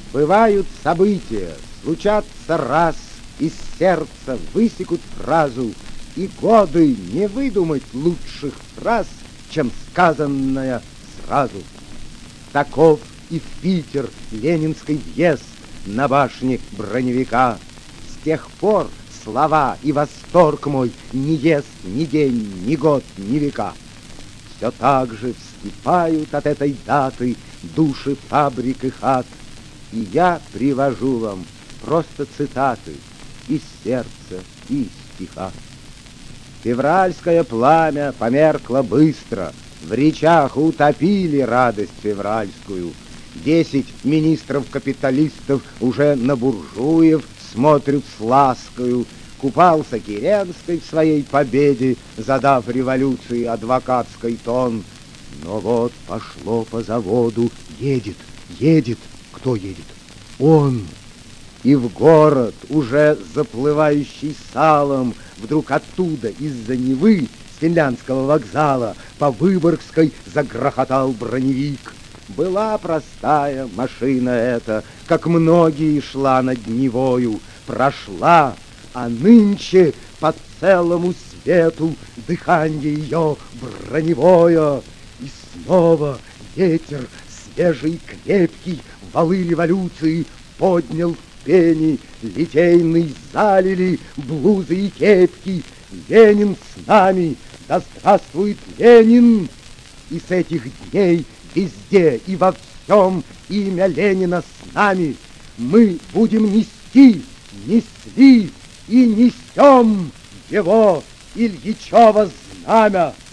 Бывают события, случатся раз, из сердца высекут фразу, и годы не выдумать лучших фраз, чем сказанная сразу. Таков и в Питер ленинский въезд на башне броневика. С тех пор слова и восторг мой не ест ни день, ни год, ни века. Все так же вскипают от этой даты души фабрик и хат, и я привожу вам просто цитаты из сердца и из стиха. Февральское пламя померкло быстро, в речах утопили радость февральскую. 10 министров-капиталистов уже на буржуев смотрят с ласкою. Купался Керенский в своей победе, задав революции адвокатский тон. Но вот пошло по заводу, едет, кто едет? Он! И в город, уже заплывающий салом, вдруг оттуда, из-за Невы, с финляндского вокзала, по Выборгской загрохотал броневик. Была простая машина эта, как многие шла над Невою, прошла, а нынче по целому свету дыхание ее броневое. И снова ветер свежий, крепкий, валы революции поднял в пене, литейный залили блузы и кепки. Ленин с нами, да здравствует Ленин! И с этих дней везде и во всем имя Ленина с нами. Мы будем нести, несли и несем его Ильичево знамя.